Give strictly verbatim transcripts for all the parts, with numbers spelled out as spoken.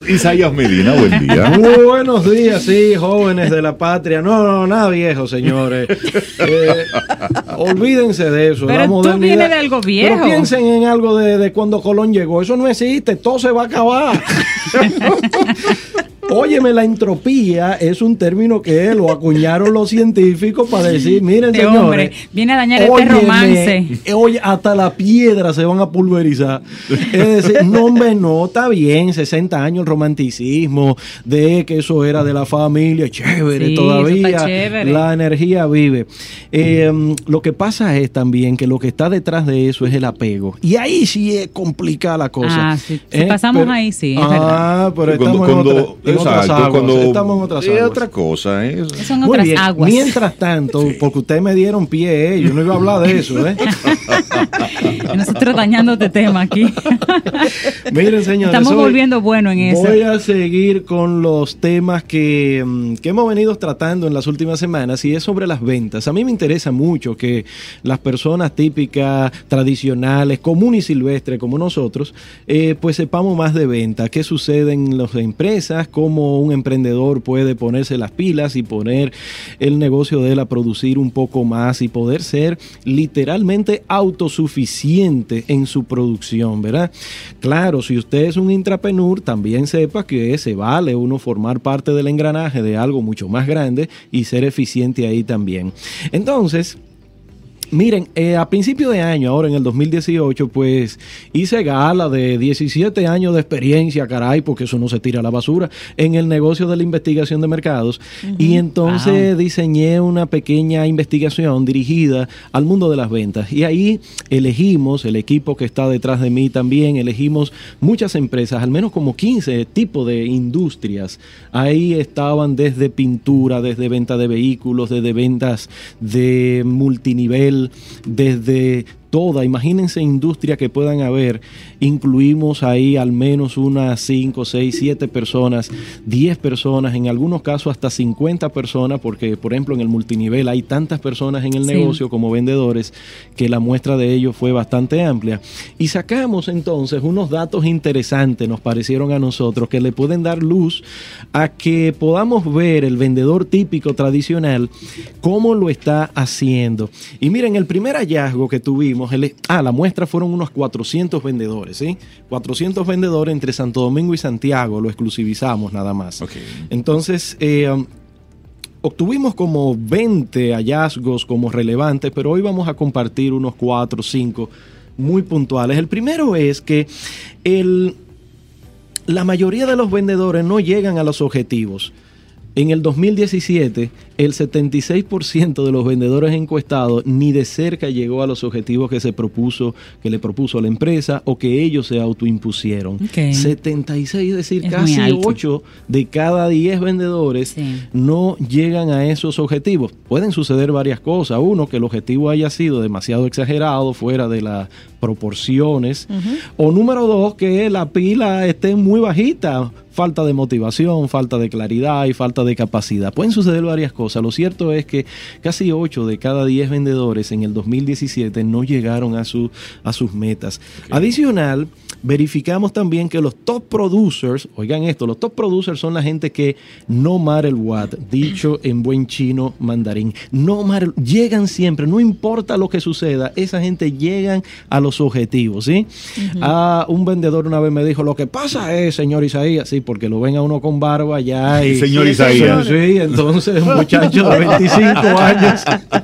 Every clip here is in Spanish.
Isaías Medina, buen día. Muy buenos días, sí, jóvenes de la patria. No, no, nada viejo, señores. Eh, olvídense de eso. Pero la tú vienes de algo viejo. Pero piensen en algo de, de cuando Colón llegó. Eso no existe, todo se va a acabar. Óyeme, la entropía es un término que lo acuñaron los científicos para decir, miren, este señores, hombre viene a dañar óyeme, este romance. Oye, hasta la piedra se van a pulverizar. Es decir, no, hombre, no, está bien, sesenta años el romanticismo, de que eso era de la familia, chévere, Sí, todavía chévere. la energía vive. Eh, lo que pasa es también que lo que está detrás de eso es el apego. Y ahí sí es complicada la cosa. Ah, sí. Si pasamos ahí, sí, es ah, pero Cuando- estamos cuando- en otra, en otras exacto, aguas, cuando- estamos en otras es aguas. otra cosa, ¿eh? Son Muy otras bien. aguas. Mientras tanto, porque ustedes me dieron pie, eh, yo no iba a hablar de eso, ¿eh? Nosotros dañando este tema aquí. Miren, señores, Estamos hoy volviendo bueno en eso. voy a seguir con los temas que, mm, que hemos venido tratando en las últimas semanas y es sobre las ventas. A mí me interesa mucho que las personas típicas, tradicionales, comunes y silvestres como nosotros, eh, pues sepamos más de venta, qué sucede en las empresas, cómo un emprendedor puede ponerse las pilas y poner el negocio de él a producir un poco más y poder ser literalmente autosuficiente en su producción, ¿verdad? Claro, si usted es un intrapreneur, también sepa que se vale uno formar parte del engranaje de algo mucho más grande y ser eficiente ahí también. Entonces, miren, eh, a principio de año, ahora en el dos mil dieciocho, pues hice gala de diecisiete años de experiencia, caray, porque eso no se tira a la basura, en el negocio de la investigación de mercados. Uh-huh. Y entonces wow. diseñé una pequeña investigación dirigida al mundo de las ventas. Y ahí elegimos, el equipo que está detrás de mí también, elegimos muchas empresas, al menos como quince tipos de industrias. Ahí estaban desde pintura, desde venta de vehículos, desde ventas de multinivel, desde toda, imagínense industria que puedan haber, incluimos ahí al menos unas cinco, seis, siete personas, diez personas, en algunos casos hasta cincuenta personas, porque por ejemplo en el multinivel hay tantas personas en el sí. negocio como vendedores que la muestra de ellos fue bastante amplia. Y sacamos entonces unos datos interesantes, nos parecieron a nosotros, que le pueden dar luz a que podamos ver el vendedor típico tradicional, cómo lo está haciendo. Y miren, el primer hallazgo que tuvimos, El, ah, la muestra fueron unos cuatrocientos vendedores, ¿sí? cuatrocientos vendedores entre Santo Domingo y Santiago, lo exclusivizamos nada más. Okay. Entonces, eh, um, obtuvimos como veinte hallazgos como relevantes, pero hoy vamos a compartir unos cuatro o cinco muy puntuales. El primero es que el, la mayoría de los vendedores no llegan a los objetivos. En el dos mil diecisiete, el setenta y seis por ciento de los vendedores encuestados ni de cerca llegó a los objetivos que se propuso, que le propuso la empresa o que ellos se autoimpusieron. Okay. setenta y seis, es decir, es casi ocho de cada diez vendedores sí. no llegan a esos objetivos. Pueden suceder varias cosas. Uno, que el objetivo haya sido demasiado exagerado, fuera de las proporciones. Uh-huh. O número dos, que la pila esté muy bajita. Falta de motivación, falta de claridad y falta de capacidad. Pueden suceder varias cosas. Lo cierto es que casi ocho de cada diez vendedores en el dos mil diecisiete no llegaron a, su, a sus metas. Okay. Adicional, verificamos también que los top producers, oigan esto, los top producers son la gente que no matter what, dicho en buen chino mandarín, no matter, llegan siempre, no importa lo que suceda, esa gente llegan a los objetivos, ¿sí? Uh-huh. Ah, un vendedor una vez me dijo, lo que pasa es, señor Isaías, sí, porque lo ven a uno con barba ya y... Señor sí, Isaías. Sí, entonces un muchacho de veinticinco años.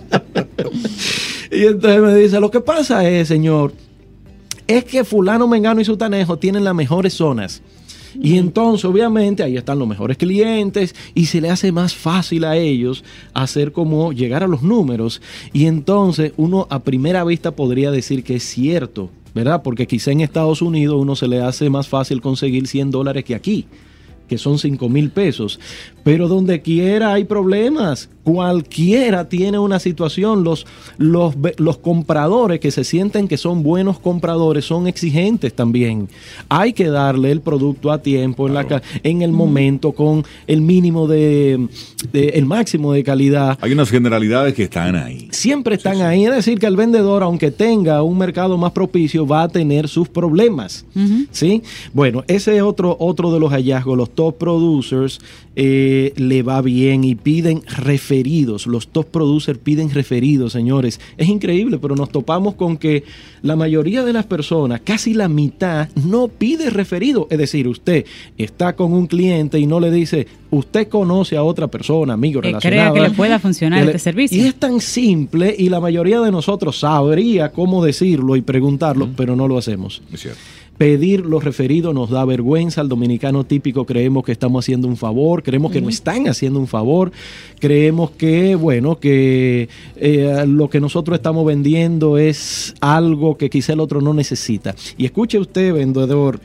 Y entonces me dice, lo que pasa es, señor, es que fulano, mengano y sutanejo tienen las mejores zonas. Y entonces, obviamente, ahí están los mejores clientes y se le hace más fácil a ellos hacer como llegar a los números. Y entonces, uno a primera vista podría decir que es cierto, ¿verdad? Porque quizá en Estados Unidos uno se le hace más fácil conseguir cien dólares que aquí, que son cinco mil pesos. pero donde quiera hay problemas. Cualquiera tiene una situación. Los, los, los compradores que se sienten que son buenos compradores son exigentes también. Hay que darle el producto a tiempo, claro, en, la, en el momento, con el mínimo de, de, el máximo de calidad. Hay unas generalidades que están ahí. Siempre están sí, sí. ahí. Es decir, que el vendedor, aunque tenga un mercado más propicio, va a tener sus problemas. Uh-huh. ¿Sí? Bueno, ese es otro, otro de los hallazgos. Los top producers eh, le va bien y piden referidos. Los top producers piden referidos, señores. Es increíble, pero nos topamos con que la mayoría de las personas, casi la mitad, no pide referido. Es decir, usted está con un cliente y no le dice, usted conoce a otra persona, amigo, que relacionado. Crea que le pueda funcionar le, este servicio. Y es tan simple y la mayoría de nosotros sabría cómo decirlo y preguntarlo, mm. pero no lo hacemos. Es cierto. Pedir los referidos nos da vergüenza. Al dominicano típico creemos que estamos haciendo un favor, creemos que uh-huh. nos están haciendo un favor, creemos que, bueno, que eh, lo que nosotros estamos vendiendo es algo que quizá el otro no necesita. Y escuche usted, vendedor,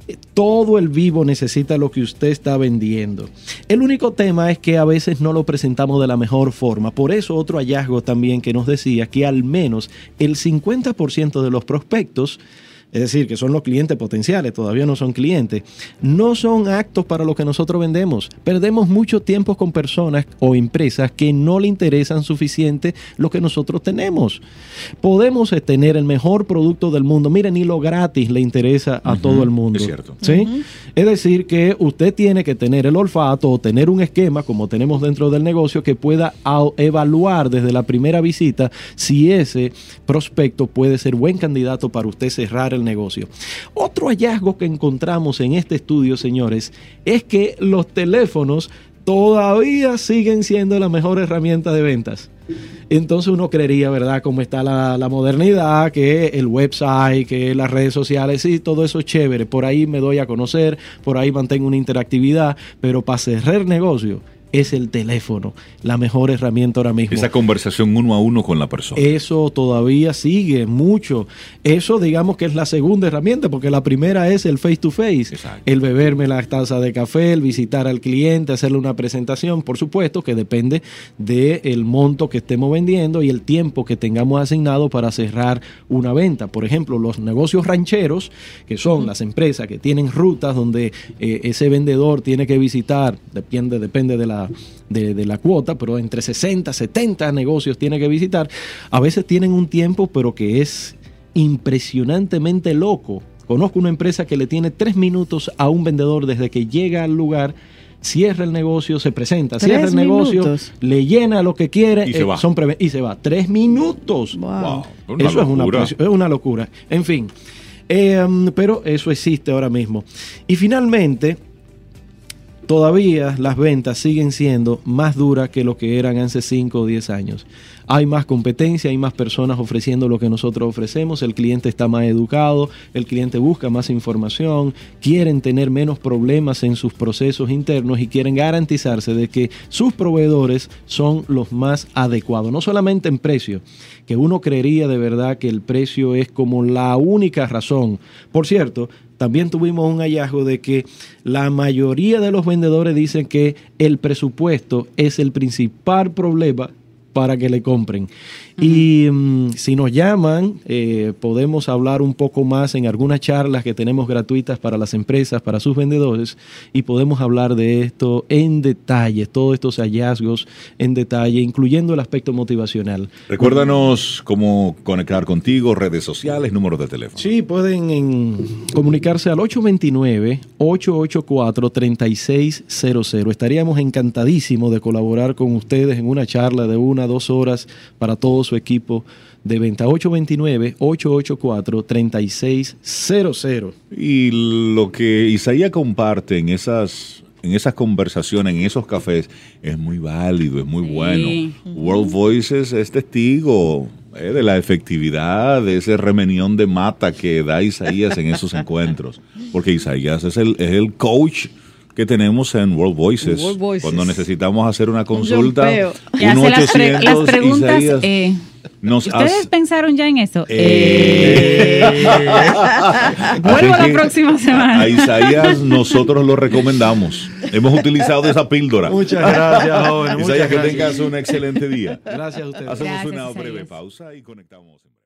todo el vivo necesita lo que usted está vendiendo. El único tema es que a veces no lo presentamos de la mejor forma. Por eso otro hallazgo también que nos decía que al menos el cincuenta por ciento de los prospectos, es decir, que son los clientes potenciales, todavía no son clientes, no son aptos para lo que nosotros vendemos. Perdemos mucho tiempo con personas o empresas que no le interesan suficiente lo que nosotros tenemos. Podemos tener el mejor producto del mundo. Miren, ni lo gratis le interesa a uh-huh. todo el mundo. Es cierto. ¿Sí? Uh-huh. Es decir, que usted tiene que tener el olfato o tener un esquema, como tenemos dentro del negocio, que pueda evaluar desde la primera visita si ese prospecto puede ser buen candidato para usted cerrar el negocio. Otro hallazgo que encontramos en este estudio, señores, es que los teléfonos todavía siguen siendo la mejor herramienta de ventas. Entonces uno creería, ¿verdad?, cómo está la, la modernidad, que el website, que las redes sociales, sí, todo eso es chévere. Por ahí me doy a conocer, por ahí mantengo una interactividad, pero para cerrar negocio es el teléfono, la mejor herramienta ahora mismo. Esa conversación uno a uno con la persona. Eso todavía sigue mucho. Eso digamos que es la segunda herramienta, porque la primera es el face to face. Exacto. El beberme la taza de café, el visitar al cliente, hacerle una presentación, por supuesto que depende del monto que estemos vendiendo y el tiempo que tengamos asignado para cerrar una venta. Por ejemplo, los negocios rancheros, que son las empresas que tienen rutas donde eh, ese vendedor tiene que visitar, depende, depende de la De, de la cuota, pero entre sesenta, setenta negocios tiene que visitar. A veces tienen un tiempo, pero que es impresionantemente loco. Conozco una empresa que le tiene tres minutos a un vendedor desde que llega al lugar, cierra el negocio, se presenta, cierra el negocio, minutos. Le llena lo que quiere y, eh, se, va. Son pre- y se va. Tres minutos. Wow. Wow. Eso es una, es una locura. En fin, eh, pero eso existe ahora mismo. Y finalmente, todavía las ventas siguen siendo más duras que lo que eran hace cinco o diez años. Hay más competencia, hay más personas ofreciendo lo que nosotros ofrecemos, el cliente está más educado, el cliente busca más información, quieren tener menos problemas en sus procesos internos y quieren garantizarse de que sus proveedores son los más adecuados, no solamente en precio, que uno creería de verdad que el precio es como la única razón. Por cierto, también tuvimos un hallazgo de que la mayoría de los vendedores dicen que el presupuesto es el principal problema para que le compren. Uh-huh. Y um, si nos llaman, eh, podemos hablar un poco más en algunas charlas que tenemos gratuitas para las empresas, para sus vendedores, y podemos hablar de esto en detalle, todos estos hallazgos en detalle, incluyendo el aspecto motivacional. Recuérdanos cómo conectar contigo, redes sociales, números de teléfono. Sí, pueden en, comunicarse al ocho dos nueve, ocho ocho cuatro, tres seis cero cero. Estaríamos encantadísimos de colaborar con ustedes en una charla de una, dos horas para todo su equipo de venta. Ocho dos nueve, ocho ocho cuatro, tres seis cero cero. Y lo que Isaías comparte en esas, en esas conversaciones, en esos cafés, es muy válido, es muy sí. bueno. World Voices es testigo eh, de la efectividad de ese remenión de mata que da Isaías en esos encuentros. Porque Isaías es el, es el coach que tenemos en World Voices. World Voices. Cuando necesitamos hacer una consulta, y hace las, pre- las preguntas eh, Nos ¿Ustedes has... pensaron ya en eso? Eh... Vuelvo la próxima semana. A Isaías nosotros lo recomendamos. Hemos utilizado esa píldora. Muchas gracias, joven. Isaías, que tengas un excelente día. Gracias a ustedes. Hacemos Gracias, una Isaías. breve pausa y conectamos.